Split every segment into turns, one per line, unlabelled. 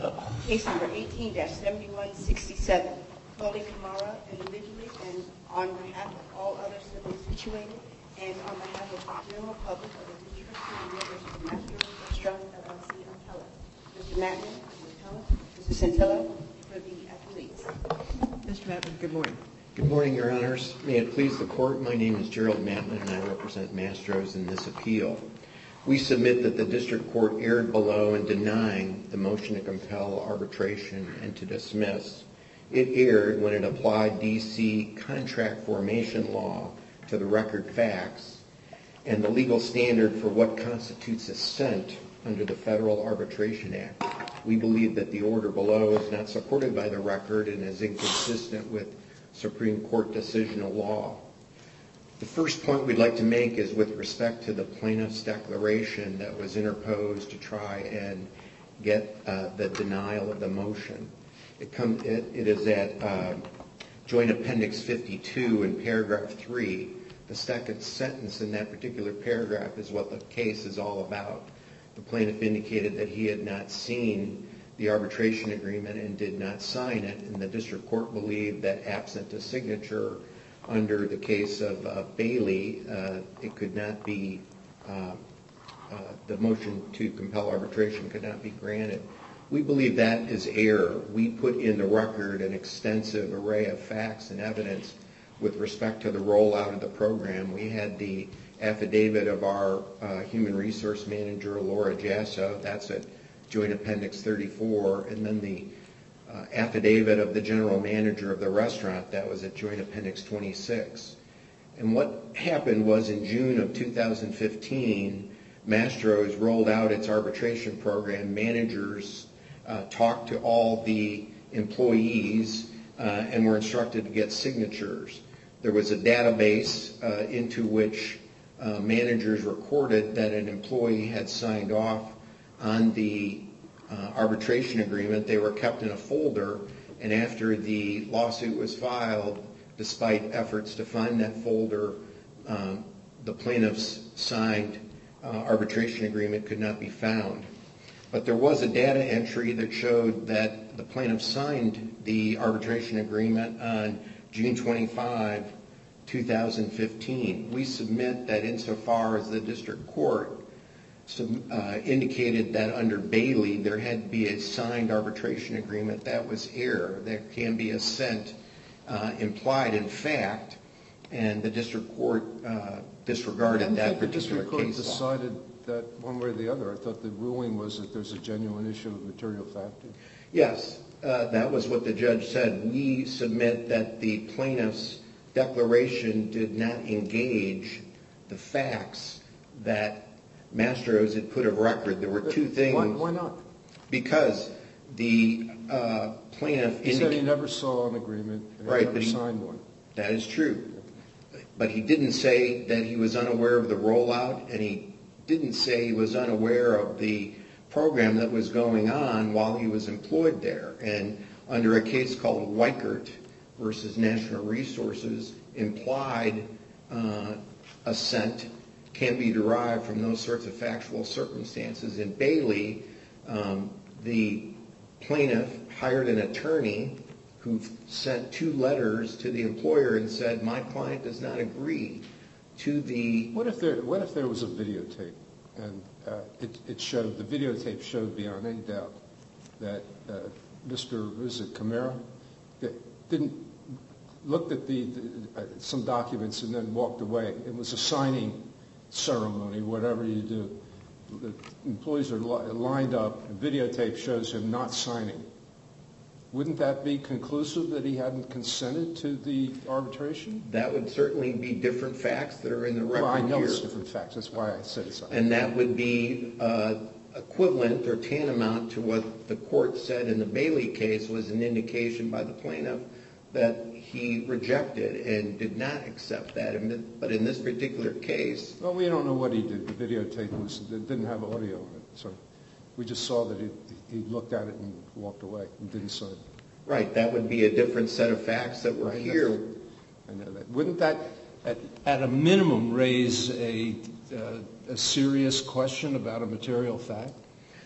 Case number 18-7167, Paulie Kamara individually and on behalf of all others similarly situated and on behalf of the general public of the District of Columbia versus Mastro's Restaurant LLC Antella. Mr. Mattman, Mr. Centilla, for the athletes.
Mr. Mattman, good morning.
Good morning, Your Honors. May it please the Court, my name is Gerald Mattman and I represent Mastro's in this appeal. We submit that the District Court erred below in denying the motion to compel arbitration and to dismiss. It erred when it applied D.C. contract formation law to the record facts and the legal standard for what constitutes assent under the Federal Arbitration Act. We believe that the order below is not supported by the record and is inconsistent with Supreme Court decisional law. The first point we'd like to make is with respect to the plaintiff's declaration that was interposed to try and get the denial of the motion. It is at Joint Appendix 52 in paragraph 3. The second sentence in that particular paragraph is what the case is all about. The plaintiff indicated that he had not seen the arbitration agreement and did not sign it, and the District Court believed that absent a signature under the case of Bailey, it could not be, the motion to compel arbitration could not be granted. We believe that is error. We put in the record an extensive array of facts and evidence with respect to the rollout of the program. We had the affidavit of our human resource manager, Laura Jasso, that's at Joint Appendix 34, and then the affidavit of the general manager of the restaurant, that was at Joint Appendix 26. And what happened was in June of 2015, Mastro's rolled out its arbitration program. Managers talked to all the employees and were instructed to get signatures. There was a database into which managers recorded that an employee had signed off on the arbitration agreement. They were kept in a folder, and after the lawsuit was filed, despite efforts to find that folder, the plaintiff's signed arbitration agreement could not be found. But there was a data entry that showed that the plaintiff signed the arbitration agreement on June 25, 2015. We submit that insofar as the District Court indicated that under Bailey there had to be a signed arbitration agreement, that was error. There can be assent implied in fact, and the District Court disregarded that particular case law.
The District Court decided that one way or the other. I thought the ruling was that there's a genuine issue of material fact.
Yes, that was what the judge said. We submit that the plaintiff's declaration did not engage the facts that Mastro's had put of record. There were two things.
Why not?
Because the plaintiff
He said he never saw an agreement and he never signed one.
That is true. But he didn't say that he was unaware of the rollout, and he didn't say he was unaware of the program that was going on while he was employed there. And under a case called Weichert versus National Resources, implied assent can be derived from those sorts of factual circumstances. In Bailey, the plaintiff hired an attorney who sent 2 letters to the employer and said, my client does not agree to the...
What if there was a videotape and the videotape showed beyond any doubt that Mr. Kamara looked at some documents and then walked away. It was a signing ceremony, whatever you do. The employees are lined up, the videotape shows him not signing. Wouldn't that be conclusive that he hadn't consented to the arbitration?
That would certainly be different facts that are in the record here.
Well, I know it's different facts. That's why I said it's...
And that would be equivalent or tantamount to what the court said in the Bailey case was an indication by the plaintiff that he rejected and did not accept that. But in this particular case...
Well, we don't know what he did. The videotape didn't have audio on it. So we just saw that he looked at it and walked away and didn't sign.
Right. That would be a different set of facts that were here.
I know that. Wouldn't that, at a minimum, raise a serious question about a material fact?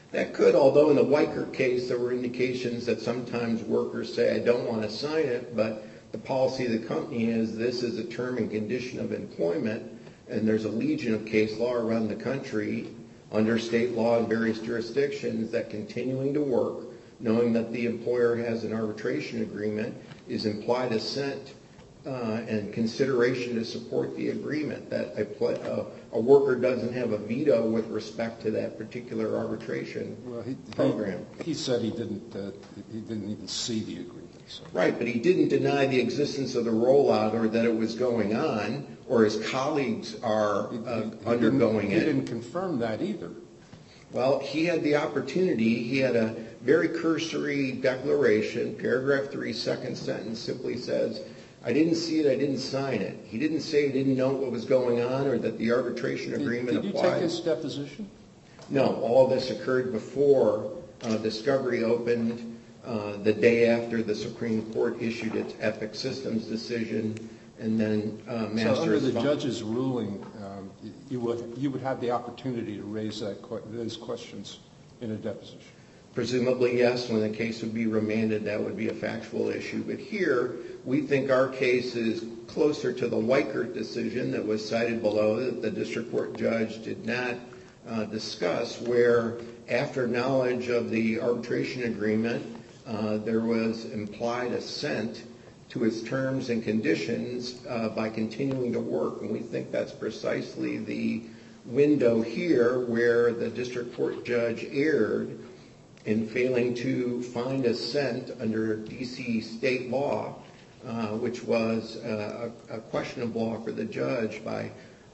That could, although in the Weicker case there were indications that sometimes workers say, I don't want to sign it, but the policy of the company is this is a term and condition of employment, and there's a legion of case law around the country under state law in various jurisdictions that continuing to work, knowing that the employer has an arbitration agreement, is implied assent and consideration to support the agreement, that a worker doesn't have a veto with respect to that particular arbitration program.
He said he didn't even see the agreement. So.
Right, but he didn't deny the existence of the rollout or that it was going on, or his colleagues are undergoing it.
He didn't confirm that either.
Well, he had the opportunity. He had a very cursory declaration. Paragraph 3, second sentence simply says, I didn't see it, I didn't sign it. He didn't say he didn't know what was going on or that the arbitration agreement applied.
Did you take his deposition?
No, all this occurred before discovery opened, the day after the Supreme Court issued its Epic Systems decision, and then
So under the judge's ruling, you would have the opportunity to raise those questions in a deposition?
Presumably, yes. When the case would be remanded, that would be a factual issue. But here, we think our case is closer to the Weicker decision that was cited below that the district court judge did not discuss, where after knowledge of the arbitration agreement, there was implied assent to its terms and conditions by continuing to work. And we think that's precisely the window here where the district court judge erred in failing to find assent under D.C. state law, which was a question of law for the judge by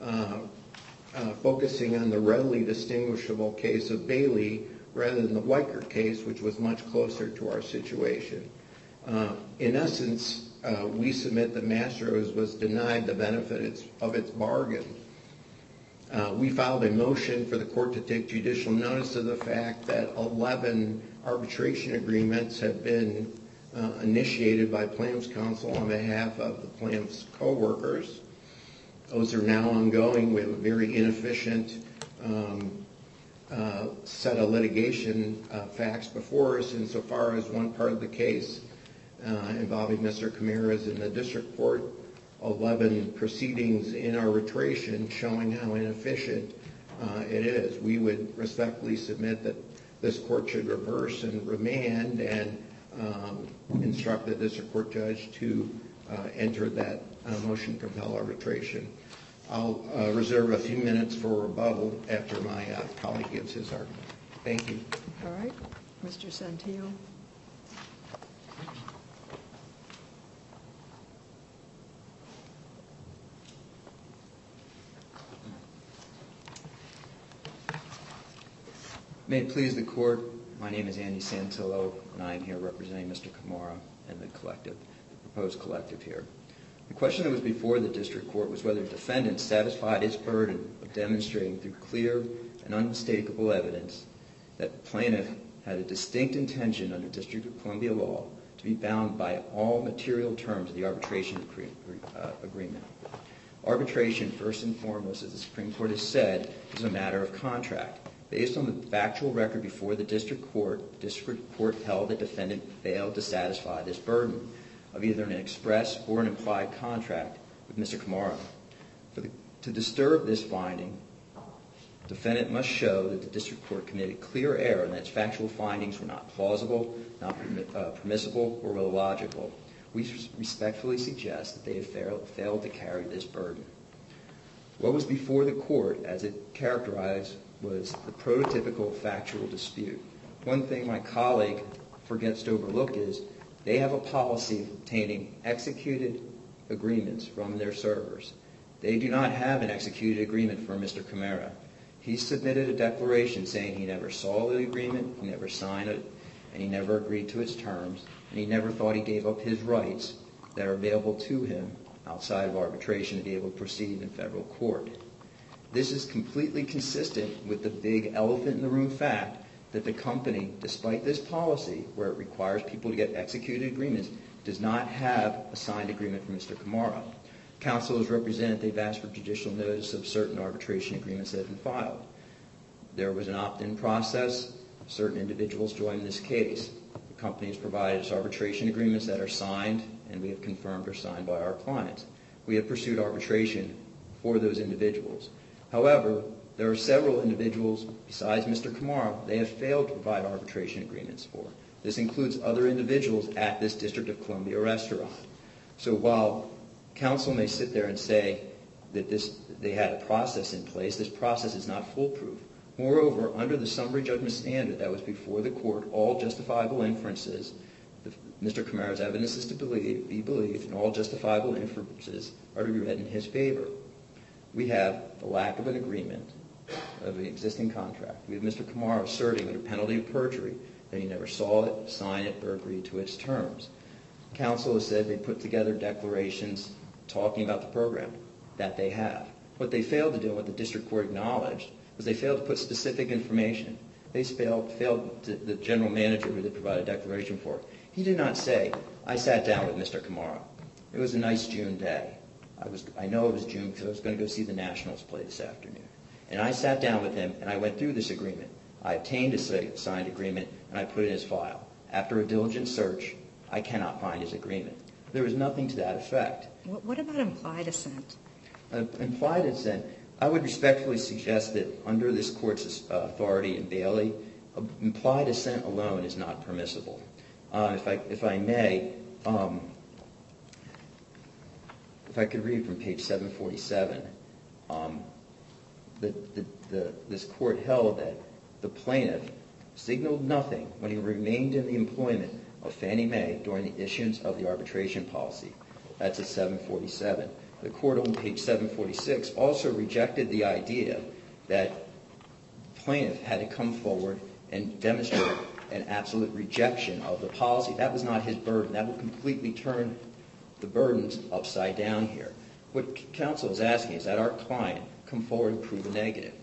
focusing on the readily distinguishable case of Bailey rather than the Weicker case, which was much closer to our situation. In essence, we submit that Mastros was denied the benefit of its bargain. We filed a motion for the court to take judicial notice of the fact that 11 arbitration agreements have been initiated by Plaintiff's counsel on behalf of the plaintiff's co-workers. Those are now ongoing. We have a very inefficient set of litigation facts before us insofar as one part of the case involving Mr. Camara is in the district court, 11 proceedings in arbitration showing how inefficient it is. We would respectfully submit that this court should reverse and remand and instruct the district court judge to enter that motion to compel arbitration. I'll reserve a few minutes for rebuttal after my colleague gives his argument. Thank you.
All right. Mr. Santillo.
May it please the court, my name is Andy Santillo, and I am here representing Mr. Camara and the proposed collective here. The question that was before the district court was whether the defendant satisfied its burden of demonstrating through clear and unmistakable evidence that the plaintiff had a distinct intention under District of Columbia law to be bound by all material terms of the arbitration agreement. Arbitration, first and foremost, as the Supreme Court has said, is a matter of contract. Based on the factual record before the district court held the defendant failed to satisfy this burden of either an express or an implied contract with Mr. Camara. To disturb this finding, the defendant must show that the district court committed clear error and that its factual findings were not plausible, not permissible, or illogical. We respectfully suggest that they have failed to carry this burden. What was before the court, as it characterized, was the prototypical factual dispute. One thing my colleague forgets to overlook is they have a policy of obtaining executed agreements from their servers. They do not have an executed agreement for Mr. Camara. He submitted a declaration saying he never saw the agreement, he never signed it, and he never agreed to its terms, and he never thought he gave up his rights that are available to him outside of arbitration to be able to proceed in federal court. This is completely consistent with the big elephant in the room fact that the company, despite this policy where it requires people to get executed agreements, does not have a signed agreement for Mr. Camara. Counsel has represented they've asked for judicial notice of certain arbitration agreements that have been filed. There was an opt-in process. certain individuals joined this case. The company has provided us arbitration agreements that are signed, and we have confirmed are signed by our clients. We have pursued arbitration for those individuals. However, there are several individuals besides Mr. Kamara they have failed to provide arbitration agreements for. This includes other individuals at this District of Columbia restaurant. So while counsel may sit there and say that they had a process in place, this process is not foolproof. Moreover, under the summary judgment standard that was before the court, all justifiable inferences, Mr. Kamara's evidence is to be believed, and all justifiable inferences are to be read in his favor. We have the lack of an agreement of the existing contract. We have Mr. Kamara asserting under penalty of perjury that he never saw it, signed it, or agreed to its terms. Counsel has said they put together declarations talking about the program that they have. What they failed to do, and what the district court acknowledged, was they failed to put specific information. They failed to, the general manager who they provided a declaration for. He did not say, I sat down with Mr. Kamara. It was a nice June day. I know it was June because I was going to go see the Nationals play this afternoon. And I sat down with him and I went through this agreement. I obtained a signed agreement and I put it in his file. After a diligent search, I cannot find his agreement. There was nothing to that effect.
What about implied assent?
Implied assent, I would respectfully suggest that under this court's authority in Bailey, implied assent alone is not permissible. If I may, if I could read from page 747, this court held that the plaintiff signaled nothing when he remained in the employment of Fannie Mae during the issuance of the arbitration policy. That's at 747. The court on page 746 also rejected the idea that the plaintiff had to come forward and demonstrate an absolute rejection of the policy. That was not his burden. That would completely turn the burdens upside down here. What counsel is asking is that our client come forward and prove a negative.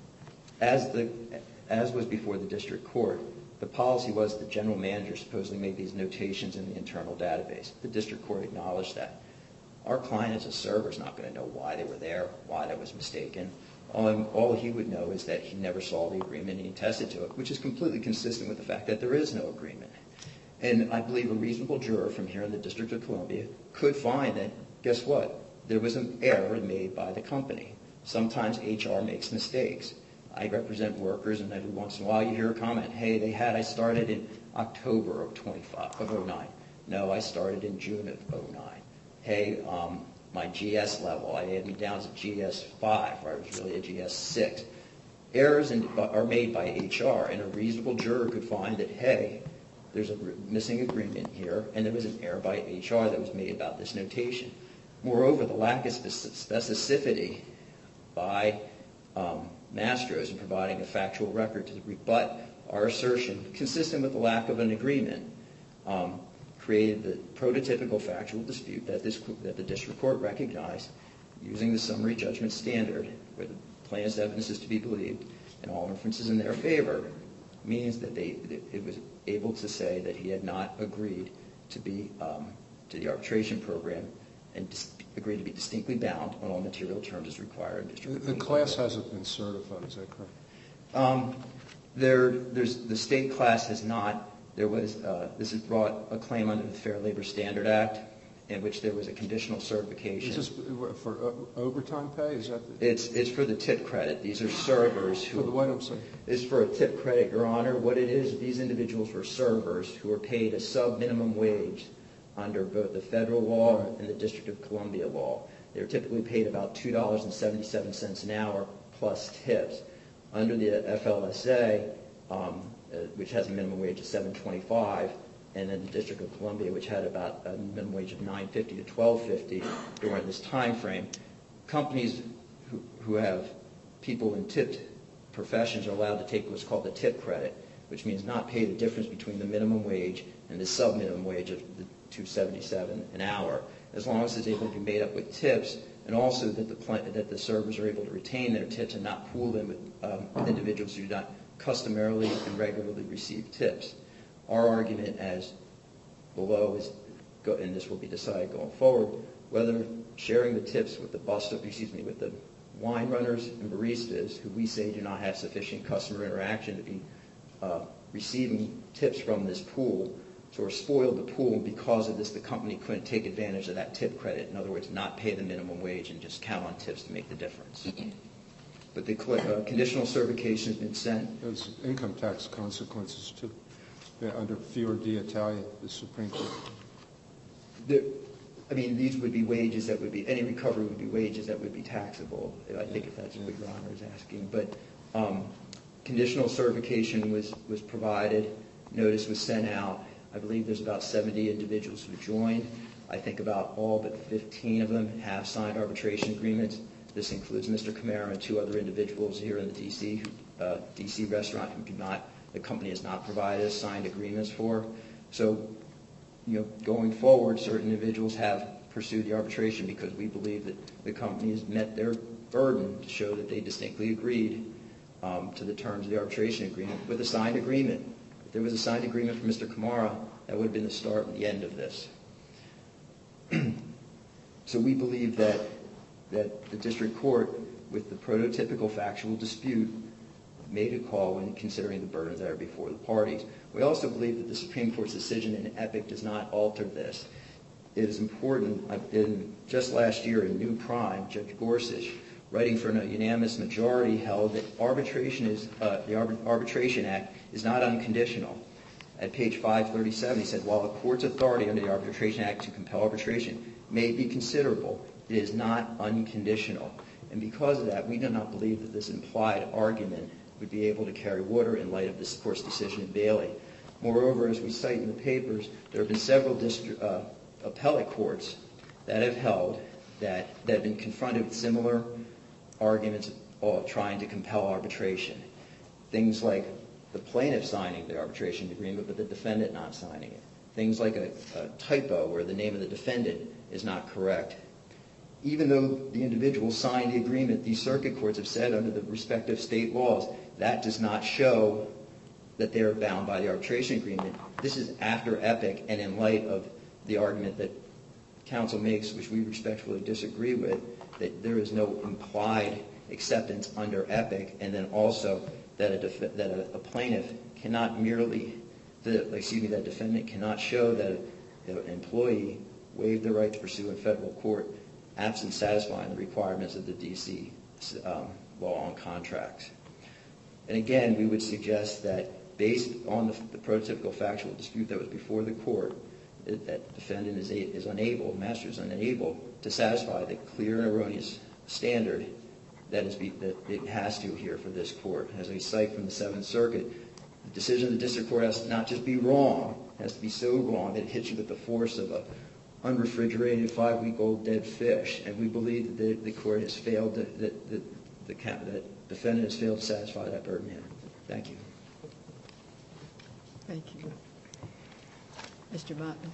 As was before the district court, the policy was the general manager supposedly made these notations in the internal database. The district court acknowledged that. Our client as a server is not going to know why they were there, why that was mistaken. All he would know is that he never saw the agreement and he attested to it, which is completely consistent with the fact that there is no agreement. And I believe a reasonable juror from here in the District of Columbia could find that, guess what? There was an error made by the company. Sometimes HR makes mistakes. I represent workers, and every once in a while you hear a comment, hey, I started in October of 09. No, I started in June of 09. Hey, my GS level, I had me down as a GS5, where I was really a GS6. Errors are made by HR, and a reasonable juror could find that, hey, there's a missing agreement here, and there was an error by HR that was made about this notation. Moreover, the lack of specificity by Mastros in providing a factual record to rebut our assertion, consistent with the lack of an agreement, created the prototypical factual dispute that the district court recognized using the summary judgment standard, where the plaintiff's evidence is to be believed and all inferences in their favor, means that it was able to say that he had not agreed to be to the arbitration program and agreed to be distinctly bound on all material terms as required in district court.
The class hasn't been certified, is that correct?
The state class has not. This has brought a claim under the Fair Labor Standard Act, in which there was a conditional certification.
Is this for overtime pay? Is that
It's for the tip credit. These are servers who.
For the what, I'm saying?
It's for a tip credit, Your Honor. What it is, these individuals were servers who were paid a sub-minimum wage under both the federal law and the District of Columbia law. They were typically paid about $2.77 an hour plus tips. Under the FLSA, which has a minimum wage of $7.25, and then the District of Columbia, which had about a minimum wage of $9.50 to $12.50 during this time frame, companies who have people in tipped professions are allowed to take what's called the tip credit, which means not pay the difference between the minimum wage and the sub-minimum wage of the $2.77 an hour, as long as it's able to be made up with tips, and also that the servers are able to retain their tips and not pool them with individuals who do not customarily and regularly receive tips. Our argument as below is, and this will be decided going forward, whether sharing the tips with with the wine runners and baristas, who we say do not have sufficient customer interaction to be receiving tips from this pool sort of spoiled the pool, and because of this, the company couldn't take advantage of that tip credit. In other words, not pay the minimum wage and just count on tips to make the difference. But the conditional certification has been sent.
There's income tax consequences, too, under Fior di Italia, the Supreme Court.
These would be wages that would be, any recovery would be wages that would be taxable, I think, if that's what Your Honor is asking. But conditional certification was provided, notice was sent out. I believe there's about 70 individuals who joined. I think about all but 15 of them have signed arbitration agreements. This includes Mr. Camara and 2 other individuals here in the D.C. restaurant who the company has not provided signed agreements for. So, going forward, certain individuals have pursued the arbitration because we believe that the company has met their burden to show that they distinctly agreed to the terms of the arbitration agreement with a signed agreement. If there was a signed agreement for Mr. Camara, that would have been the start and the end of this. So we believe that the district court, with the prototypical factual dispute, made a call when considering the burdens that are before the parties. We also believe that the Supreme Court's decision in Epic does not alter this. It is important. Just last year in New Prime, Judge Gorsuch, writing for a unanimous majority, held that the Arbitration Act is not unconditional. At page 537, he said, while a court's authority under the Arbitration Act to compel arbitration may be considerable, it is not unconditional. And because of that, we do not believe that this implied argument would be able to carry water in light of this court's decision in Bailey. Moreover, as we cite in the papers, there have been several appellate courts that have held that have been confronted with similar arguments trying to compel arbitration. Things like the plaintiff signing the arbitration agreement but the defendant not signing it. Things like a typo where the name of the defendant is not correct. Even though the individual signed the agreement, these circuit courts have said under the respective state laws, that does not show that they are bound by the arbitration agreement. This is after Epic and in light of the argument that counsel makes, which we respectfully disagree with, that there is no implied acceptance under Epic, and then also that a plaintiff cannot that defendant cannot show that an employee waived the right to pursue in federal court absent satisfying the requirements of the D.C. law on contracts. And again, we would suggest that based on the prototypical factual dispute that was before the court, that defendant is unable, master is unable to satisfy the clear and erroneous standard that it has to here for this court. As we cite from the Seventh Circuit, the decision of the district court has to not just be wrong, it has to be so wrong that it hits you with the force of a unrefrigerated 5-week-old dead fish. And we believe that the court has failed, that the defendant has failed to satisfy that burden here. Thank you.
Thank you. Mr. Martin.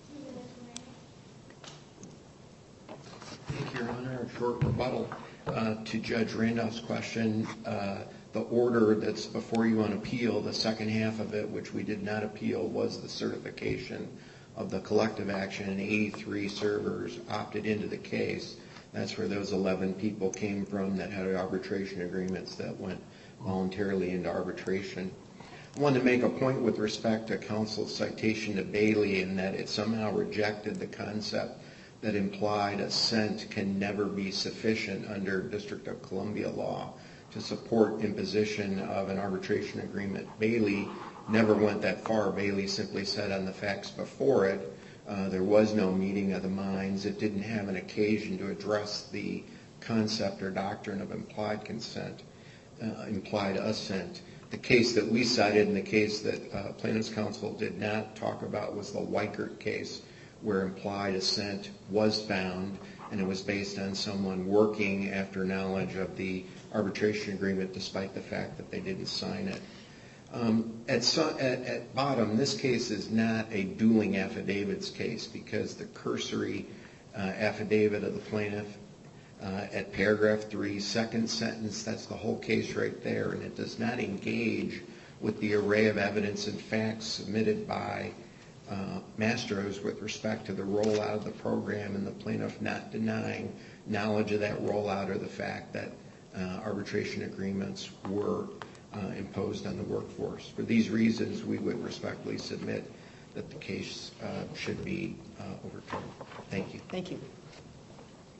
Thank you, Your Honor. A short rebuttal to Judge Randolph's question. The order that's before you on appeal, the second half of it, which we did not appeal, was the certification of the collective action, and 83 servers opted into the case. That's where those 11 people came from that had arbitration agreements that went voluntarily into arbitration. I wanted to make a point with respect to counsel's citation to Bailey in that it somehow rejected the concept that implied assent can never be sufficient under District of Columbia law to support imposition of an arbitration agreement. Bailey never went that far. Bailey simply said on the facts before it, there was no meeting of the minds. It didn't have an occasion to address the concept or doctrine of implied consent, implied assent. The case that we cited and the case that plaintiff's counsel did not talk about was the Weichert case, where implied assent was found, and it was based on someone working after knowledge of the arbitration agreement despite the fact that they didn't sign it. At bottom, this case is not a dueling affidavits case because the cursory affidavit of the plaintiff at paragraph 3, second sentence, that's the whole case right there, and it does not engage with the array of evidence and facts submitted by Mastros with respect to the rollout of the program and the plaintiff not denying knowledge of that rollout or the fact that arbitration agreements were imposed on the workforce. For these reasons, we would respectfully submit that the case should be overturned. Thank you.
Thank you.